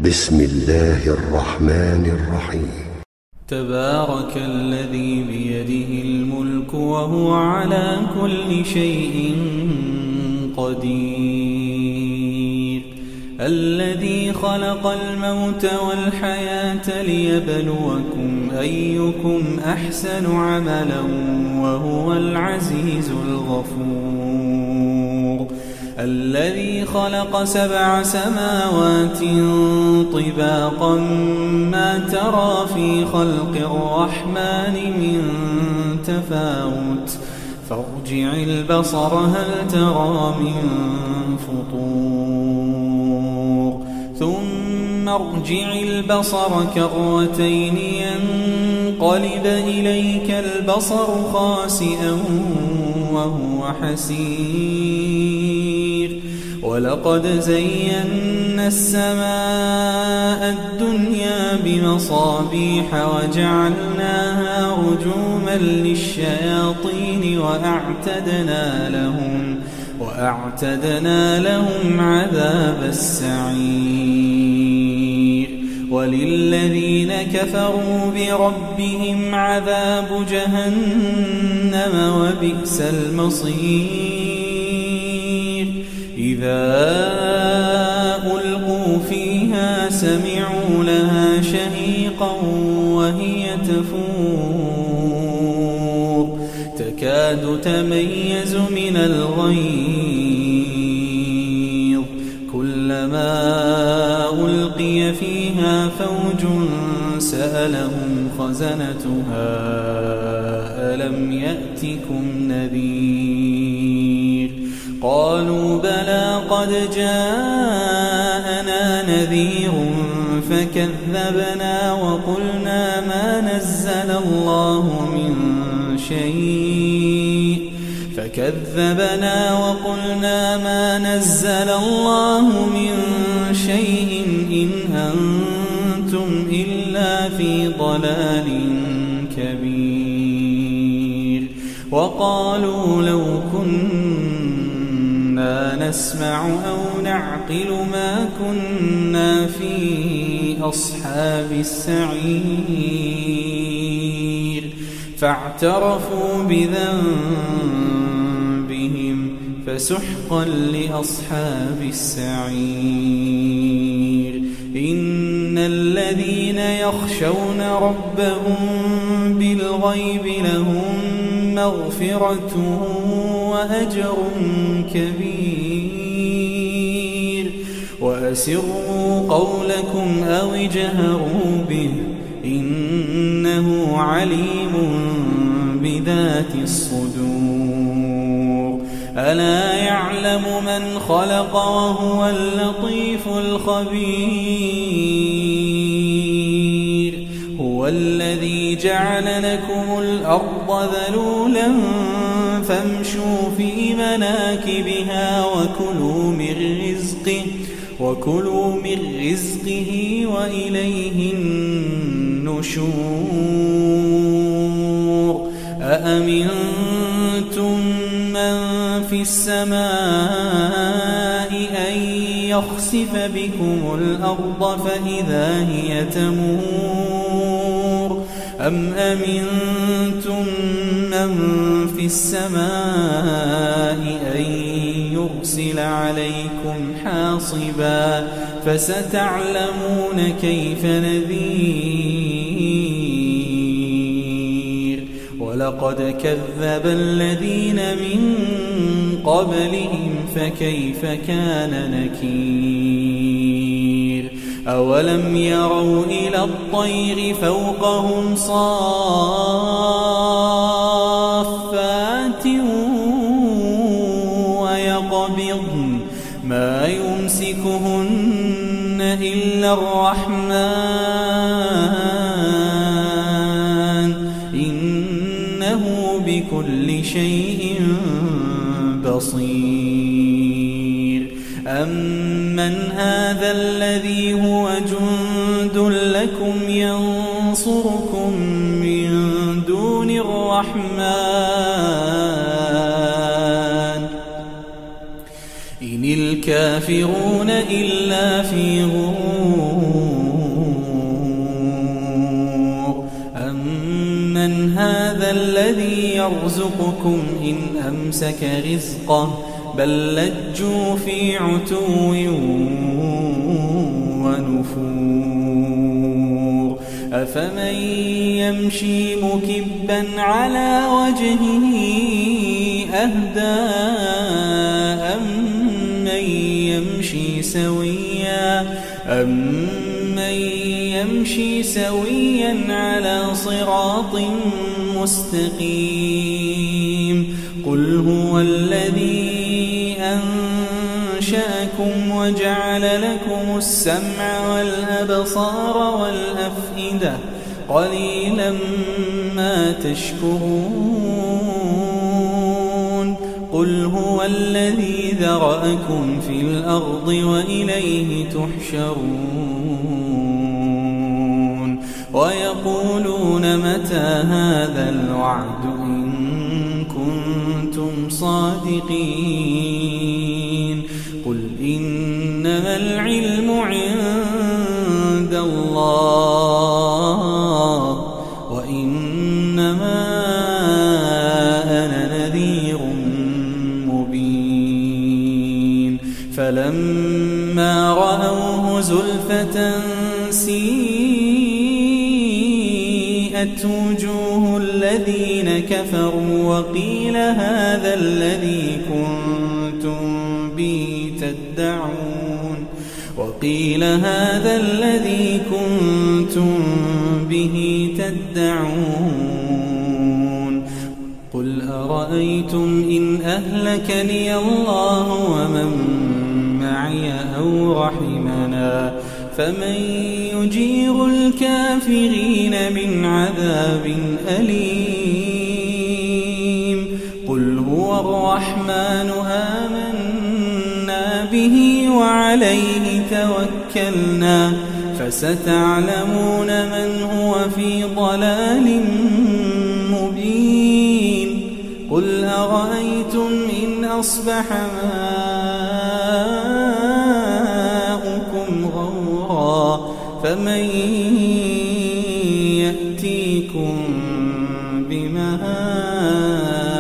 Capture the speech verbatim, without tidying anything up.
بسم الله الرحمن الرحيم. تبارك الذي بيده الملك وهو على كل شيء قدير، الذي خلق الموت والحياة ليبلوكم أيكم أحسن عملا وهو العزيز الغفور، الذي خلق سبع سماوات طباقا ما ترى في خلق الرحمن من تفاوت فارجع البصر هل ترى من فطور ثم ارجع البصر كرتين ينقلب إليك البصر خاسئا وهو حسير، ولقد زينا السماء الدنيا بمصابيح وجعلناها رجوما للشياطين وأعتدنا لهم وأعتدنا لهم عذاب السعير، وللذين كفروا بربهم عذاب جهنم وبئس المصير، إذا ألقوا فيها سمعوا لها شهيقا وهي تفور تكاد تميز من الغيظ، كلما ألقي فيها فوج سألهم خزنتها ألم يأتكم نذير، قالوا بلى قد جاءنا نذير فكذبنا وقلنا ما نزل الله من شيء فكذبنا وقلنا ما نزل الله من شيء إن أنتم إلا في ضلال كبير، وقالوا لو كنا نسمع أو نعقل ما كنا في أصحاب السعير، فاعترفوا بذنبهم فسحقا لأصحاب السعير، إن الذين يخشون ربهم بالغيب لهم مغفرة وأجر كبير، وأسروا قولكم أو اجهروا به إنه عليم بذات الصدور، ألا يعلم من خلق وهو اللطيف الخبير، هو الذي جعل لكم الأرض ذلولا فامشوا في مناكبها وكلوا من رزقه وكلوا من رزقه وإليه النشور، أأمنتم من في السماء أن يخسف بكم الأرض فإذا هي تمور، أم أمنتم من في السماء أن يرسل عليكم حاصبا فستعلمون كيف نذير، ولقد كذب الذين من قبلهم فكيف كان نكير، أولم يروا إلى الطير فوقهم صافات ويقبضن ما يمسكهن إلا الرحمن إنه بكل شيء بصير، أمن هذا الذي هو جند لكم ينصركم من دون الرحمن إن الكافرون إلا في غرور. الذي يرزقكم إن أمسك رزقه بل لجوا في عتو ونفور أفمن يمشي مكبا على وجهه أهدى أمن يمشي سويا أمن يمشي سويا على صراط مستقيم قل هو الذي أنشأكم وجعل لكم السمع والأبصار والأفئدة قليلا ما تشكرون قل هو الذي ذرأكم في الأرض وإليه تحشرون ويقولون متى هذا الوعد إن كنتم صادقين قل إنما العلم عند الله وإنما أنا نذير مبين فلما رأوه زلفة سيئت وجوه الذين كفروا وقيل هذا الذي كنتم به تدعون وقيل هذا الذي كنتم به تدعون قل أرأيتم إن أهلكني الله ومن معي أو رحمنا فمن يجير الكافرين من عذاب أليم قل هو الرحمن آمنا به وعليه توكلنا فستعلمون من هو في ضلال مبين قل أرأيتم إن أصبح ماؤكم غورا فمن يأتيكم بماء